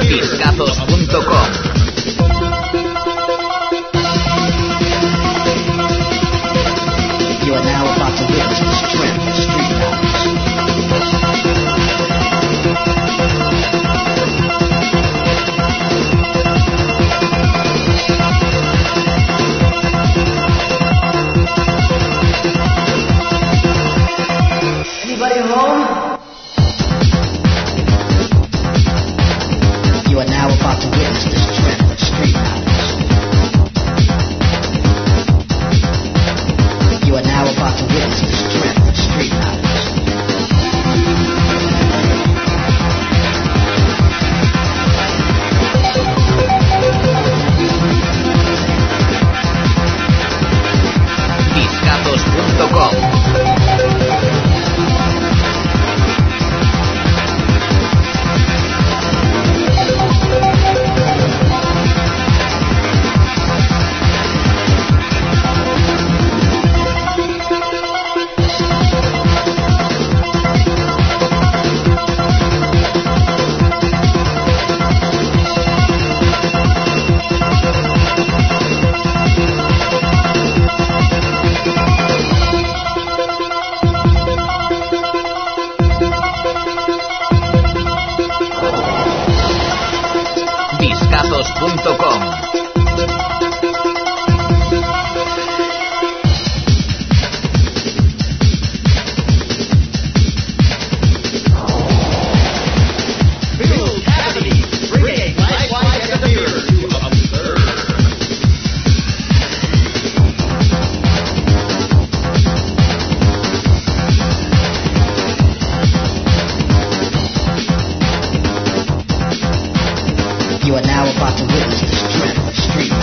Discazos.com. You are now about to witness the strength of street knowledge. Anybody home? You are now about to witness the strength of street knowledge. You are now about to witness the strength of street knowledge. Discazos.com. Discazos.com. You are now about to witness the strength of street